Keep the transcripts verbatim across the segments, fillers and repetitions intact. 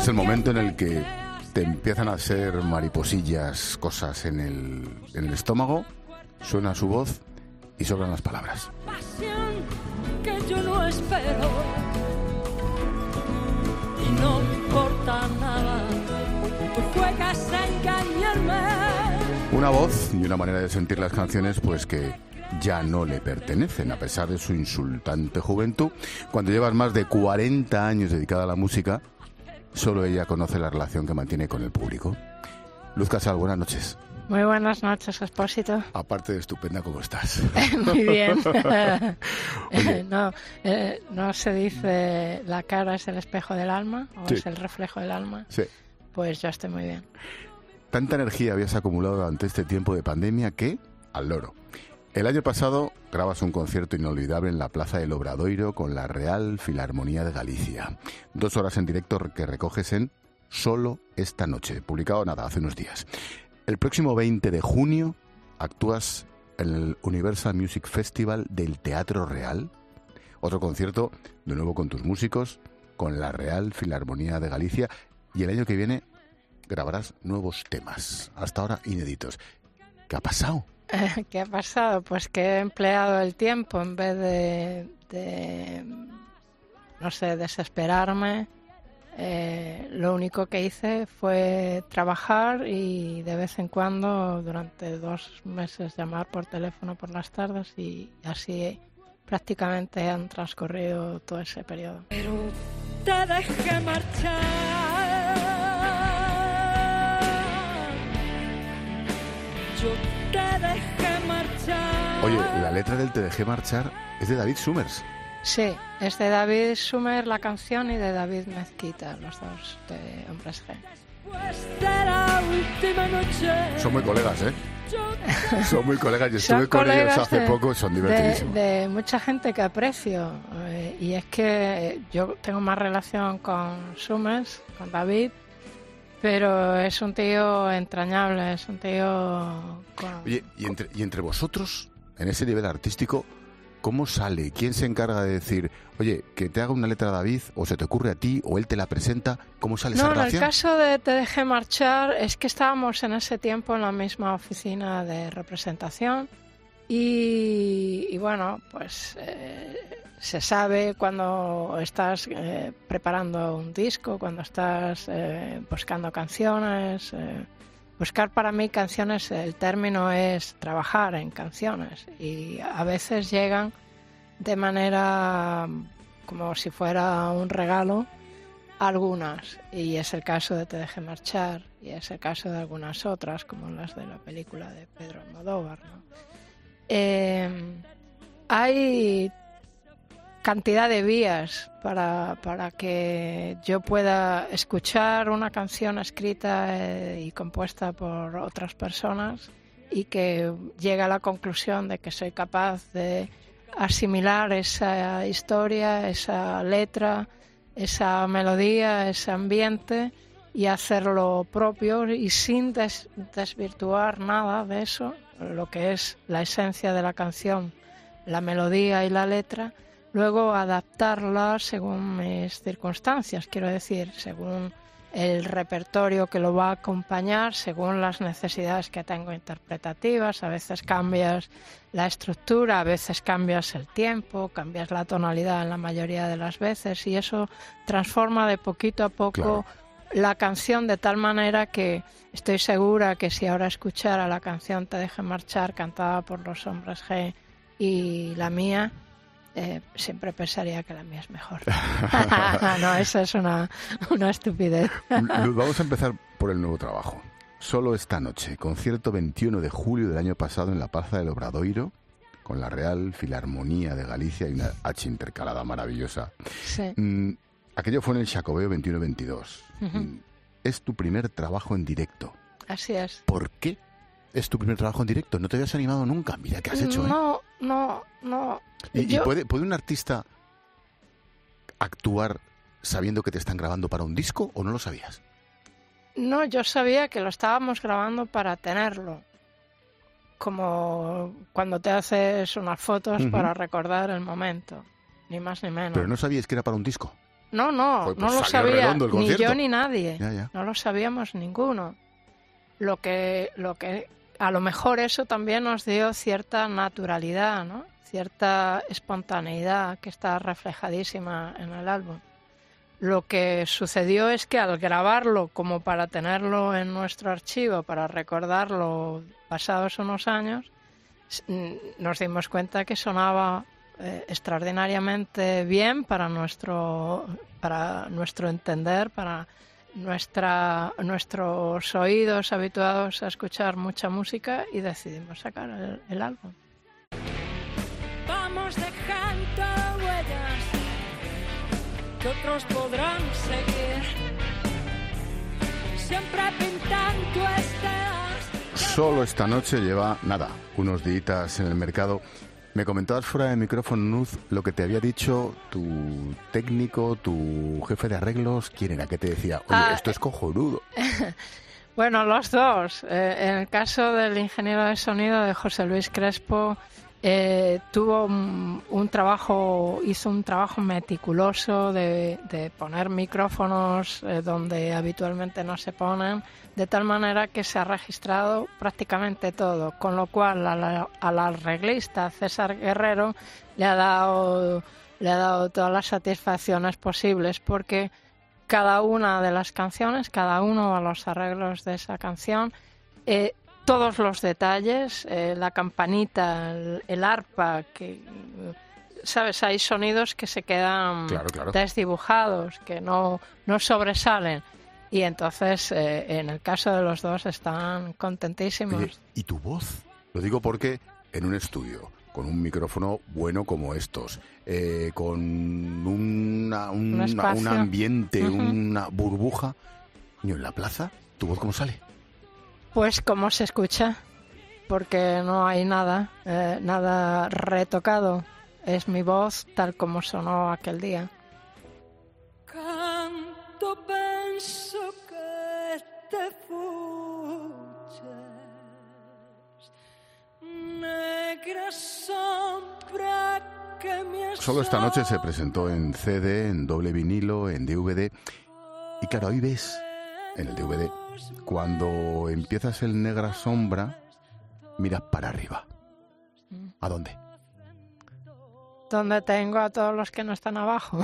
Es el momento en el que te empiezan a hacer mariposillas, cosas en el, en el estómago, suena su voz y sobran las palabras. Pasión que yo no espero y no importa nada, tú juegas a engañarme. Una voz y una manera de sentir las canciones pues que ya no le pertenecen, a pesar de su insultante juventud. Cuando llevas más de cuarenta años dedicada a la música, solo ella conoce la relación que mantiene con el público. Luz Casal, buenas noches. Muy buenas noches, Expósito. Aparte de estupenda, ¿cómo estás? Muy bien. no, eh, no se dice la cara es el espejo del alma o sí. es el reflejo del alma. Sí. Pues yo estoy muy bien. Tanta energía habías acumulado durante este tiempo de pandemia que, al loro. El año pasado grabas un concierto inolvidable en la Plaza del Obradoiro con la Real Filarmonía de Galicia. Dos horas en directo que recoges en Solo esta noche, publicado nada, hace unos días. El próximo veinte de junio actúas en el Universal Music Festival del Teatro Real. Otro concierto, de nuevo con tus músicos, con la Real Filarmonía de Galicia. Y el año que viene grabarás nuevos temas, hasta ahora inéditos. ¿Qué ha pasado? ¿Qué ha pasado? Pues que he empleado el tiempo en vez de, de no sé, desesperarme. Eh, lo único que hice fue trabajar y de vez en cuando, durante dos meses, llamar por teléfono por las tardes y así prácticamente han transcurrido todo ese periodo. Pero te dejé marchar. Yo te dejé marchar. Oye, la letra del Te dejé marchar es de David Summers. Sí, es de David Summers la canción y de David Mezquita, los dos de Hombres G. Después de la última noche. Son muy colegas, ¿eh? Son muy colegas. Yo estuve Son con ellos colegas hace de, poco, son de, divertidísimos. de mucha gente que aprecio. Eh, y es que yo tengo más relación con Summers, con David, pero es un tío entrañable, es un tío... Con... Oye, y entre, y entre vosotros, en ese nivel artístico, ¿cómo sale? ¿Quién se encarga de decir, oye, que te haga una letra David, o se te ocurre a ti, o él te la presenta? ¿Cómo sale no, esa relación? No, en el caso de Te dejé marchar, es que estábamos en ese tiempo en la misma oficina de representación y, y bueno, pues eh, se sabe cuando estás eh, preparando un disco, cuando estás eh, buscando canciones... Eh, Buscar para mí canciones, el término es trabajar en canciones y a veces llegan de manera como si fuera un regalo algunas y es el caso de Te dejé marchar y es el caso de algunas otras como las de la película de Pedro Almodóvar, ¿no? Eh, hay cantidad de vías para, para que yo pueda escuchar una canción escrita eh, y compuesta por otras personas y que llegue a la conclusión de que soy capaz de asimilar esa historia, esa letra, esa melodía, ese ambiente y hacerlo propio y sin des, desvirtuar nada de eso, lo que es la esencia de la canción, la melodía y la letra. Luego adaptarla según mis circunstancias, quiero decir, según el repertorio que lo va a acompañar, según las necesidades que tengo interpretativas. A veces cambias la estructura, a veces cambias el tiempo, cambias la tonalidad en la mayoría de las veces y eso transforma de poquito a poco claro. la canción de tal manera que estoy segura que si ahora escuchara la canción Te dejé marchar cantada por los Hombres G y la mía, Eh, siempre pensaría que la mía es mejor. No, eso es una, una estupidez. Vamos a empezar por el nuevo trabajo. Solo esta noche, concierto veintiuno de julio del año pasado en la Plaza del Obradoiro, con la Real Filarmonía de Galicia y una H intercalada maravillosa. Sí. Mm, aquello fue en el Xacobeo veintiuno veintidós. Uh-huh. Mm, es tu primer trabajo en directo. Así es. ¿Por qué es tu primer trabajo en directo? ¿No te habías animado nunca? Mira qué has hecho, ¿eh? No, no, no. ¿Y, Yo... y puede, puede un artista actuar sabiendo que te están grabando para un disco o no lo sabías? No, yo sabía que lo estábamos grabando para tenerlo. Como cuando te haces unas fotos uh-huh. para recordar el momento. Ni más ni menos. ¿Pero no sabías que era para un disco? no, no, Pues, no pues lo salió sabía redondo el ni concierto. yo ni nadie. Ya, ya. No lo sabíamos ninguno. Lo que, lo que, a lo mejor eso también nos dio cierta naturalidad, ¿no? Cierta espontaneidad que está reflejadísima en el álbum. Lo que sucedió es que al grabarlo como para tenerlo en nuestro archivo, para recordarlo pasados unos años, nos dimos cuenta que sonaba eh, extraordinariamente bien para nuestro, para nuestro entender, para nuestra, nuestros oídos habituados a escuchar mucha música, y decidimos sacar el, el álbum. Vamos dejando huellas que otros podrán seguir, siempre pintando estelas. Solo esta noche lleva, nada, unos días en el mercado. Me comentabas fuera de micrófono, Nuz, lo que te había dicho tu técnico, tu jefe de arreglos. ¿Quién era? ¿Qué te decía? Oye, Ah, esto es cojonudo. Bueno, los dos. Eh, en el caso del ingeniero de sonido de José Luis Crespo, eh, tuvo un, un trabajo, hizo un trabajo meticuloso de, de poner micrófonos eh, donde habitualmente no se ponen, de tal manera que se ha registrado prácticamente todo, con lo cual a la- al arreglista César Guerrero le ha dado, le ha dado todas las satisfacciones posibles, porque cada una de las canciones, cada uno de los arreglos de esa canción, eh, todos los detalles, eh, la campanita, el, el arpa, que, ¿sabes? Hay sonidos que se quedan Claro, claro. desdibujados, que no, no sobresalen. Y entonces, eh, en el caso de los dos, están contentísimos. Oye, ¿y tu voz? Lo digo porque en un estudio, con un micrófono bueno como estos, eh, con una, un, Un espacio. un ambiente, Ujú. una burbuja, ¿y en la plaza? ¿Tu voz cómo sale? Pues como se escucha, porque no hay nada, eh, nada retocado. Es mi voz tal como sonó aquel día. Canto penso que te fuches, negra sombra que me Solo esta noche se presentó en C D, en doble vinilo, en D V D. Y claro, ahí ves, en el D V D, cuando empiezas el Negra Sombra, miras para arriba. ¿A dónde? Donde tengo a todos los que no están abajo.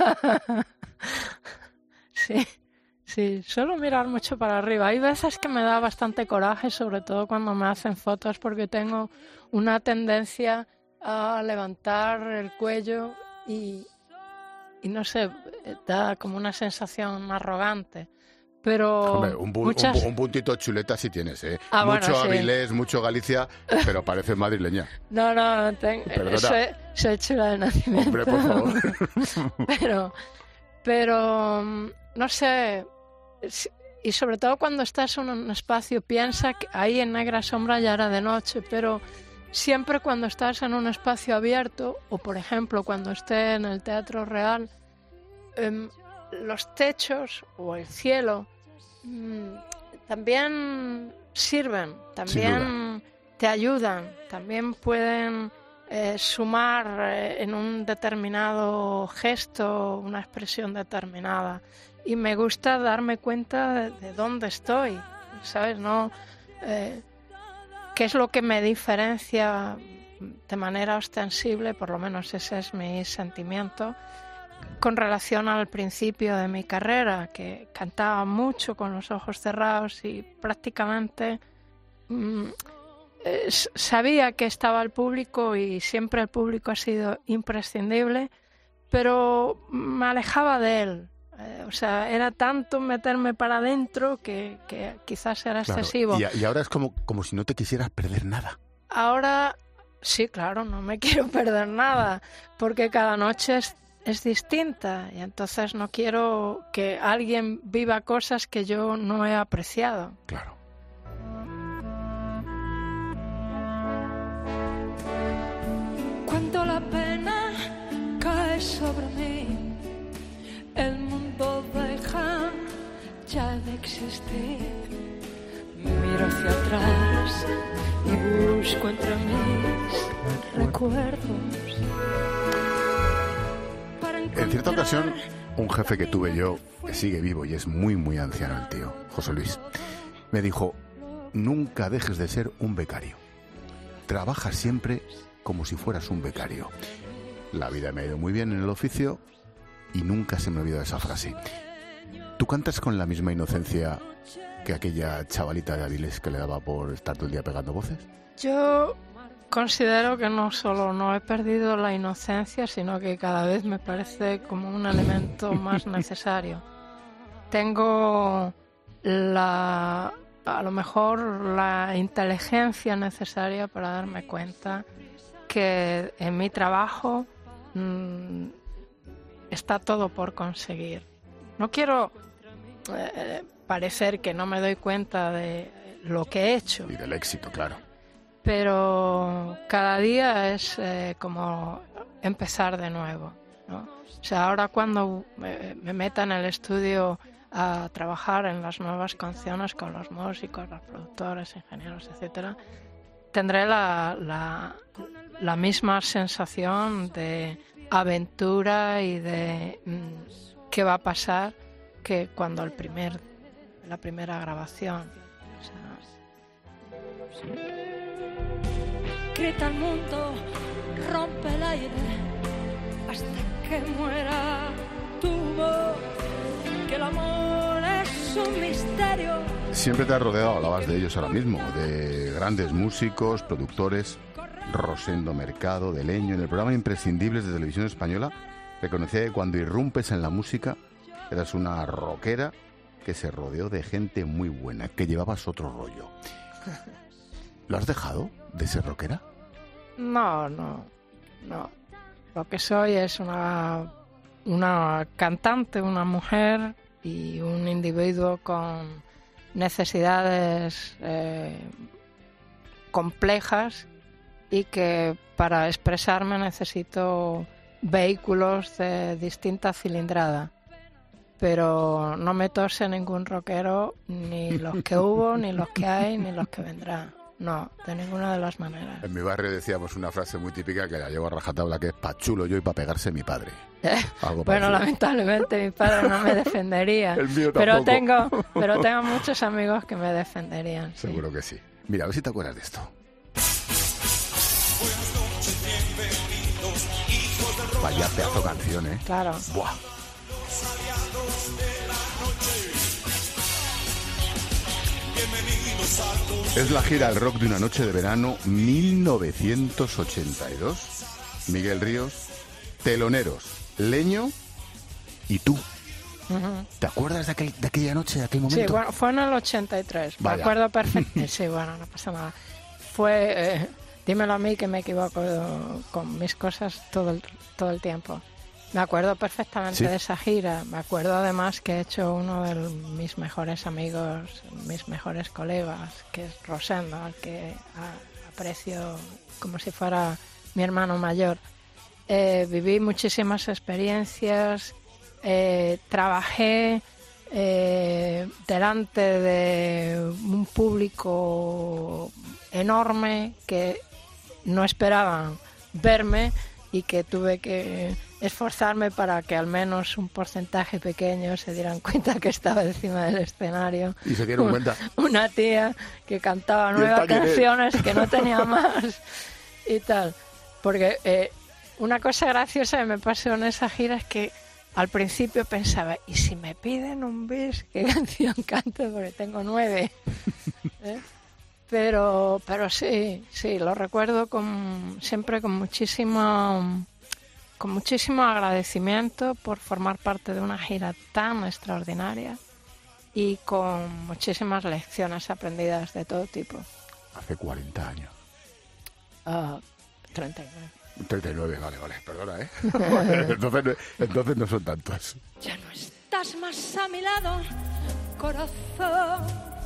Sí, sí, suelo mirar mucho para arriba. Hay veces que me da bastante coraje, sobre todo cuando me hacen fotos, porque tengo una tendencia a levantar el cuello y, y no sé, da como una sensación arrogante. Pero Hombre, un, pu- muchas... un pu- un puntito chuleta sí tienes, ¿eh? Ah, mucho bueno, sí. Avilés, mucho Galicia, pero parece madrileña. No, no, ten- Perdona. soy, soy chula de nacimiento. Hombre, por favor. Pero, pero, mm, no sé, si- y sobre todo cuando estás en un espacio, piensa que ahí en Negra Sombra ya era de noche, pero siempre cuando estás en un espacio abierto, o por ejemplo cuando esté en el Teatro Real, em, los techos o el cielo mm, también sirven, también te ayudan, también pueden eh, sumar eh, en un determinado gesto, una expresión determinada. Y me gusta darme cuenta de, de dónde estoy, ¿sabes? No, eh, ¿qué es lo que me diferencia de manera ostensible? Por lo menos ese es mi sentimiento con relación al principio de mi carrera, que cantaba mucho con los ojos cerrados y prácticamente mm, eh, sabía que estaba el público y siempre el público ha sido imprescindible, pero me alejaba de él. Eh, o sea, era tanto meterme para adentro que, que quizás era Claro, excesivo. Y, a- y ahora es como, como si no te quisieras perder nada. Ahora, sí, claro, no me quiero perder nada, porque cada noche es, es distinta y entonces no quiero que alguien viva cosas que yo no he apreciado. Claro. Cuando la pena cae sobre mí, el mundo deja ya de existir. Miro hacia atrás y busco entre mis recuerdos. Para En cierta encontrar ocasión Un jefe que tuve yo, que sigue vivo y es muy, muy anciano el tío, José Luis, me dijo, nunca dejes de ser un becario. Trabaja siempre como si fueras un becario. La vida me ha ido muy bien en el oficio y nunca se me ha olvidado esa frase. ¿Tú cantas con la misma inocencia que aquella chavalita de Avilés que le daba por estar todo el día pegando voces? Yo considero que no solo no he perdido la inocencia, sino que cada vez me parece como un elemento más necesario. Tengo la, a lo mejor la inteligencia necesaria para darme cuenta que en mi trabajo mmm, está todo por conseguir. No quiero eh, parecer que no me doy cuenta de lo que he hecho. Y del éxito, claro. Pero cada día es eh, como empezar de nuevo, ¿no? O sea, ahora cuando me, me meta en el estudio a trabajar en las nuevas canciones con los músicos, los productores, ingenieros, etcétera, tendré la, la, la misma sensación de aventura y de mmm, qué va a pasar que cuando el primer, la primera grabación. O sea, sí. Grita el mundo, rompe el aire, hasta que muera tu voz, que el amor es un misterio. Siempre te has rodeado, hablabas de ellos ahora mismo, de grandes músicos, productores, Rosendo Mercado, de Leño. En el programa Imprescindibles de Televisión Española, reconocía que cuando irrumpes en la música, eras una rockera que se rodeó de gente muy buena, que llevabas otro rollo. ¿Lo has dejado de ser rockera? No, no, no. Lo que soy es una, una cantante, una mujer y un individuo con necesidades eh, complejas y que para expresarme necesito vehículos de distinta cilindrada. Pero no me tose ningún rockero, ni los que hubo, ni los que hay, ni los que vendrán. No, de ninguna de las maneras. En mi barrio decíamos una frase muy típica que la llevo a rajatabla, que es pa' chulo yo y pa' pegarse mi padre. Algo bueno, lamentablemente mi padre no me defendería. El mío tampoco. Pero tengo, pero tengo muchos amigos que me defenderían. Sí. Seguro que sí. Mira, a ver si te acuerdas de esto. Vaya pedazo canción, ¿eh? Claro. Buah. Es la gira El Rock de una noche de verano mil novecientos ochenta y dos. Miguel Ríos, teloneros, Leño y tú. Uh-huh. ¿Te acuerdas de, aquel, de aquella noche, de aquel momento? Sí, bueno, fue en el ochenta y tres. Vaya. Me acuerdo perfectamente. Sí, bueno, no pasa nada. Fue, eh, dímelo a mí que me equivoco con mis cosas todo el, todo el tiempo. Me acuerdo perfectamente ¿Sí? de esa gira. Me acuerdo además que he hecho uno de mis mejores amigos, mis mejores colegas, que es Rosendo, al que a, aprecio como si fuera mi hermano mayor. Eh, viví muchísimas experiencias, eh, trabajé eh, delante de un público enorme que no esperaban verme y que tuve que esforzarme para que al menos un porcentaje pequeño se dieran cuenta que estaba encima del escenario. ¿Y se dieron cuenta? Una tía que cantaba nuevas canciones que no tenía más y tal. Porque eh, una cosa graciosa que me pasó en esa gira es que al principio pensaba, ¿y si me piden un bis, qué canción canto? Porque tengo nueve. ¿Eh? Pero, pero sí, sí, lo recuerdo con, siempre con muchísimo, con muchísimo agradecimiento por formar parte de una gira tan extraordinaria y con muchísimas lecciones aprendidas de todo tipo. Hace cuarenta años. Uh, treinta y nueve. treinta y nueve, vale, vale, perdona, ¿eh? entonces, entonces no son tantos. Ya no estás más a mi lado, corazón.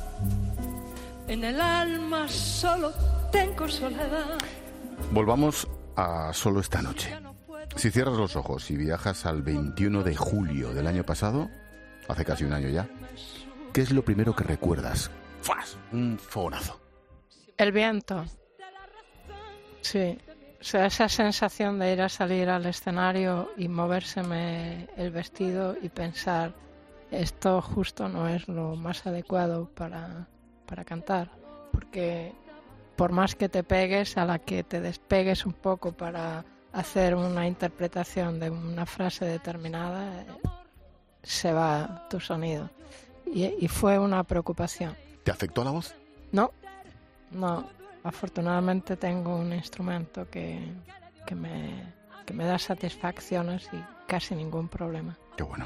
En el alma solo tengo soledad. Volvamos a Solo esta noche. Si cierras los ojos y viajas al veintiuno de julio del año pasado, hace casi un año ya, ¿qué es lo primero que recuerdas? ¡Fas! Un fogonazo. El viento. Sí, O sea, esa sensación de ir a salir al escenario y movérseme el vestido y pensar, esto justo no es lo más adecuado para, para cantar, porque por más que te pegues, a la que te despegues un poco para hacer una interpretación de una frase determinada, se va tu sonido. Y, y fue una preocupación. ¿Te afectó la voz? No, no. Afortunadamente tengo un instrumento que, que, me, que me da satisfacciones y casi ningún problema. Qué bueno.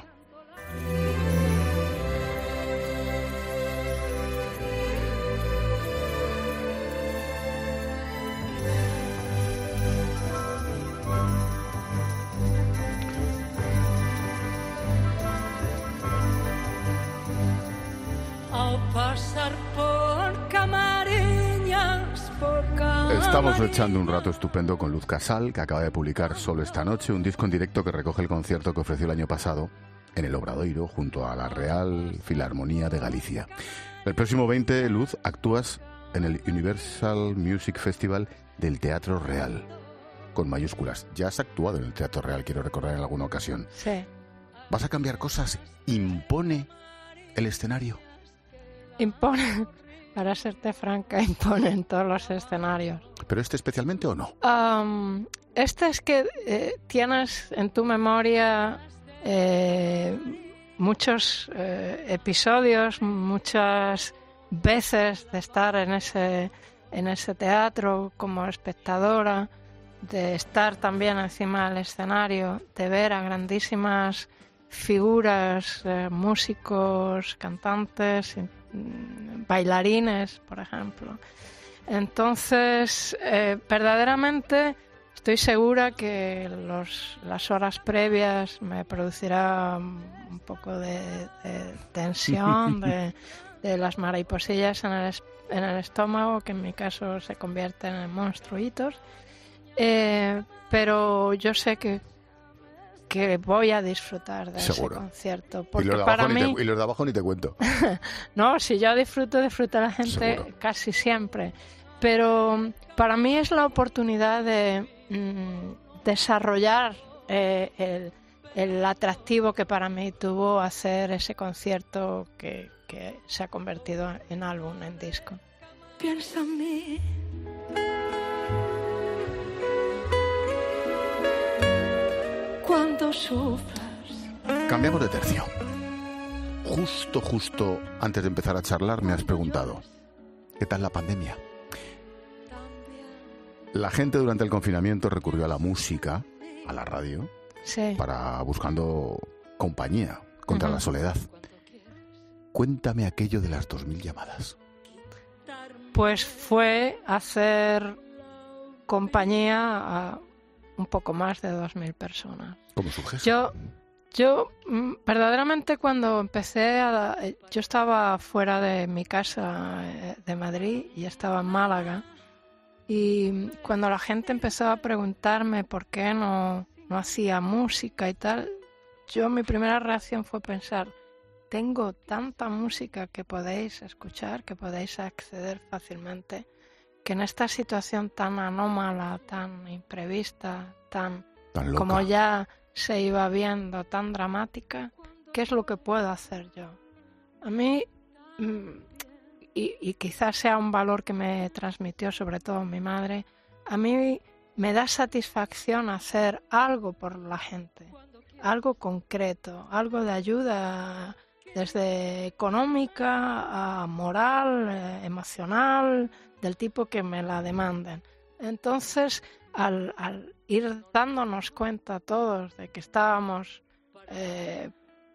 Al pasar por Camariñas, por Camariñas. Estamos echando un rato estupendo con Luz Casal, que acaba de publicar Solo esta noche, un disco en directo que recoge el concierto que ofreció el año pasado en el Obradoiro junto a la Real Filarmonía de Galicia. El próximo veinte, Luz, actúas en el Universal Music Festival del Teatro Real, con mayúsculas. Ya has actuado en el Teatro Real, quiero recordar en alguna ocasión. Sí. ¿Vas a cambiar cosas? ¿Impone el escenario? Impone, para serte franca, impone en todos los escenarios. ¿Pero este especialmente o no? Um, este es que eh, tienes en tu memoria eh, muchos eh, episodios, muchas veces de estar en ese, en ese teatro como espectadora, de estar también encima del escenario, de ver a grandísimas figuras, eh, músicos, cantantes, bailarines, por ejemplo. Entonces, eh, verdaderamente estoy segura que los, las horas previas me producirá un poco de, de tensión, de, de las mariposillas en el, en el estómago, que en mi caso se convierten en monstruitos. Eh, pero yo sé que que voy a disfrutar de Seguro. ese concierto. Porque y, los de para abajo mí... ni te, y los de abajo ni te cuento. No, si yo disfruto, disfruta la gente. Seguro. Casi siempre. Pero para mí es la oportunidad de mmm, desarrollar eh, el, el atractivo que para mí tuvo hacer ese concierto que, que se ha convertido en álbum, en disco. Piensa en mí. Cuando sufras. Cambiamos de tercio. Justo, justo antes de empezar a charlar me has preguntado, ¿qué tal la pandemia? La gente durante el confinamiento recurrió a la música, a la radio, sí, para buscando compañía contra uh-huh. la soledad. Cuéntame aquello de las dos mil llamadas. Pues fue hacer compañía a un poco más de dos mil personas. ¿Cómo surge eso? Yo, yo verdaderamente cuando empecé, a, yo estaba fuera de mi casa de Madrid y estaba en Málaga, y cuando la gente empezó a preguntarme por qué no, no hacía música y tal, yo mi primera reacción fue pensar, tengo tanta música que podéis escuchar, que podéis acceder fácilmente, que en esta situación tan anómala, tan imprevista, tan, tan loca, como ya se iba viendo, tan dramática, ¿qué es lo que puedo hacer yo? A mí, y, y quizás sea un valor que me transmitió sobre todo mi madre, a mí me da satisfacción hacer algo por la gente, algo concreto, algo de ayuda desde económica a moral, eh, emocional, del tipo que me la demanden. Entonces, al, al ir dándonos cuenta todos de que estábamos eh,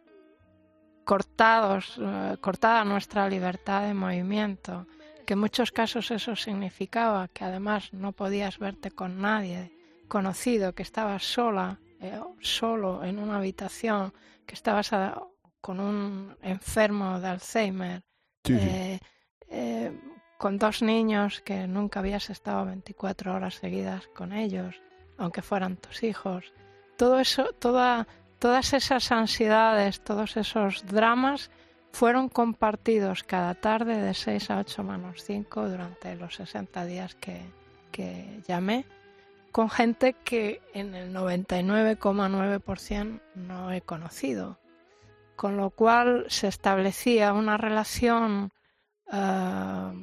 cortados, eh, cortada nuestra libertad de movimiento, que en muchos casos eso significaba que además no podías verte con nadie conocido, que estabas sola, eh, solo en una habitación, que estabas a, con un enfermo de Alzheimer, sí, eh, eh, con dos niños que nunca habías estado veinticuatro horas seguidas con ellos, aunque fueran tus hijos. Todo eso, toda, todas esas ansiedades, todos esos dramas fueron compartidos cada tarde de seis a ocho menos cinco durante los sesenta días que, que llamé. con gente que en el noventa y nueve coma nueve por ciento no he conocido. Con lo cual se establecía una relación, uh,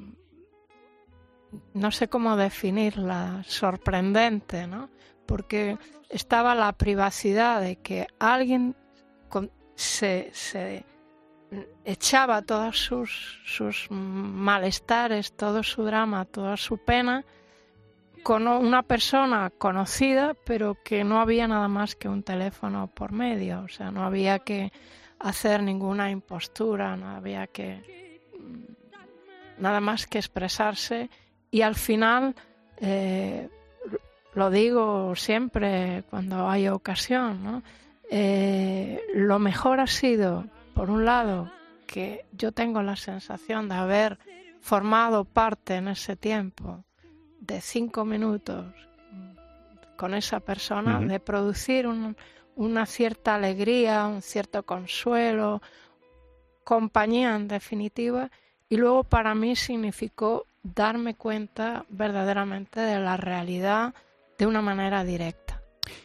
no sé cómo definirla, sorprendente, ¿no? Porque estaba la privacidad de que alguien con, se, se echaba todos sus, sus malestares, todo su drama, toda su pena, con una persona conocida, pero que no había nada más que un teléfono por medio, o sea, no había que hacer ninguna impostura, no había que nada más que expresarse, y al final eh, lo digo siempre cuando hay ocasión, ¿no? Eh, lo mejor ha sido, por un lado, que yo tengo la sensación de haber formado parte en ese tiempo de cinco minutos con esa persona, uh-huh. de producir un una cierta alegría, un cierto consuelo, compañía en definitiva, y luego para mí significó darme cuenta verdaderamente de la realidad de una manera directa.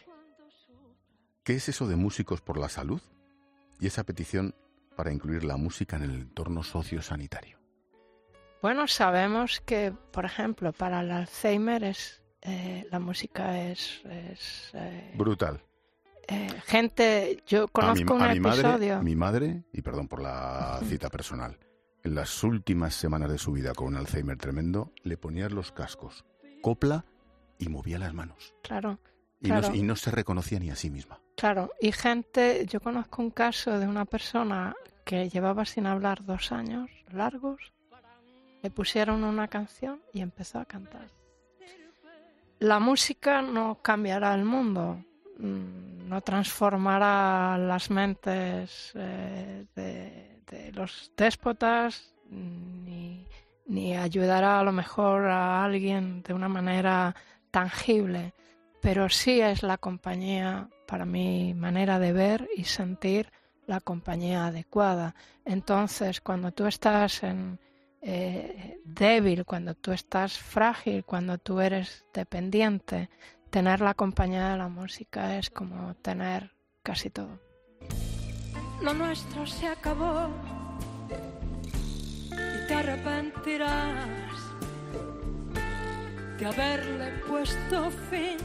¿Qué es eso de Músicos por la Salud y esa petición para incluir la música en el entorno sociosanitario? Bueno, sabemos que, por ejemplo, para el Alzheimer es, eh, la música es... es eh, brutal. Eh, gente, yo conozco a mi, un a mi episodio. Madre, mi madre, y perdón por la cita personal, en las últimas semanas de su vida con un Alzheimer tremendo, le ponía los cascos, copla y movía las manos. Claro. Y, claro. No, y no se reconocía ni a sí misma. Claro, y gente, yo conozco un caso de una persona que llevaba sin hablar dos años largos, le pusieron una canción y empezó a cantar. La música no cambiará el mundo, no transformará las mentes eh, de, de los déspotas, ni, ni ayudará a lo mejor a alguien de una manera tangible, pero sí es la compañía, para mi manera de ver y sentir, la compañía adecuada. Entonces, cuando tú estás en, eh, débil, cuando tú estás frágil, cuando tú eres dependiente, tener la compañía de la música es como tener casi todo. Lo nuestro se acabó y te arrepentirás de haberle puesto fin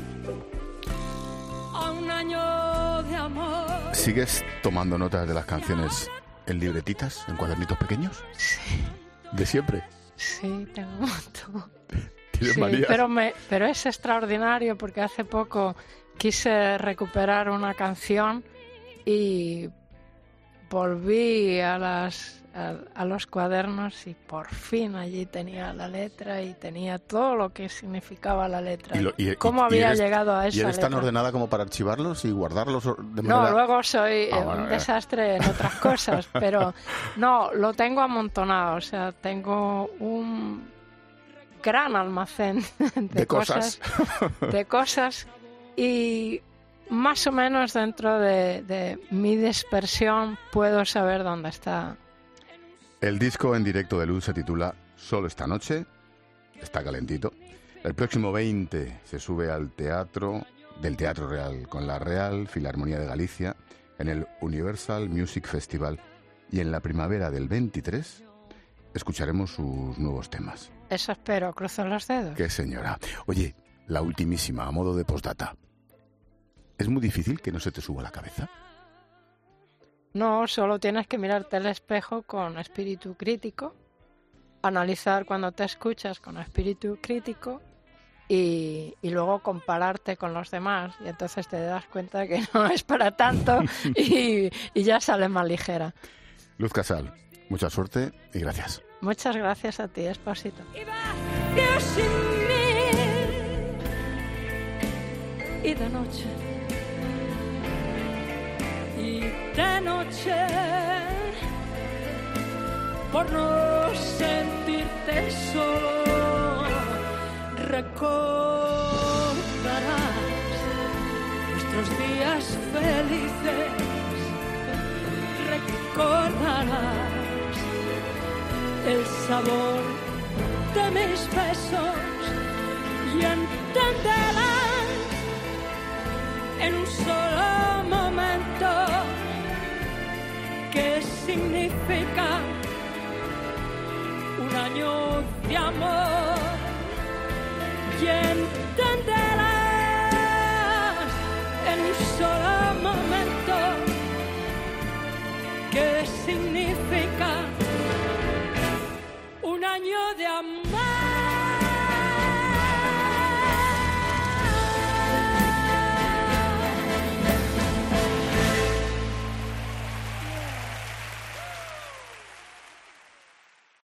a un año de amor. ¿Sigues tomando notas de las canciones en libretitas, en cuadernitos pequeños? Sí. ¿De siempre? Sí, tengo un montón. Sí, pero, me, pero es extraordinario porque hace poco quise recuperar una canción y volví a, las, a, a los cuadernos y por fin allí tenía la letra y tenía todo lo que significaba la letra. ¿Y lo, y, ¿Cómo y, había y eres, llegado a esa ¿Y eres letra? tan ordenada como para archivarlos y guardarlos de manera...? No, luego soy ah, un bueno, desastre en otras cosas, pero no, lo tengo amontonado, o sea, tengo un gran almacén de, de cosas, cosas de cosas y más o menos dentro de, de mi dispersión puedo saber dónde está. El disco en directo de Luz se titula Solo esta noche, está calentito. El próximo veinte se sube al teatro del Teatro Real con la Real Filarmonía de Galicia en el Universal Music Festival, y en la primavera del veintitrés escucharemos sus nuevos temas. Eso espero, cruzo los dedos. Qué señora. Oye, la ultimísima, a modo de postdata. ¿Es muy difícil que no se te suba la cabeza? No, solo tienes que mirarte al espejo con espíritu crítico, analizar cuando te escuchas con espíritu crítico y, y luego compararte con los demás, y entonces te das cuenta que no es para tanto y, y ya sales más ligera. Luz Casal, mucha suerte y gracias. Muchas gracias a ti, Espósito. Y de noche, y de noche, por no sentirte solo, recordarás nuestros días felices, recordarás el sabor de mis besos y entenderás en un solo momento qué significa un año de amor, y entenderás en un solo momento qué significa un año de amor.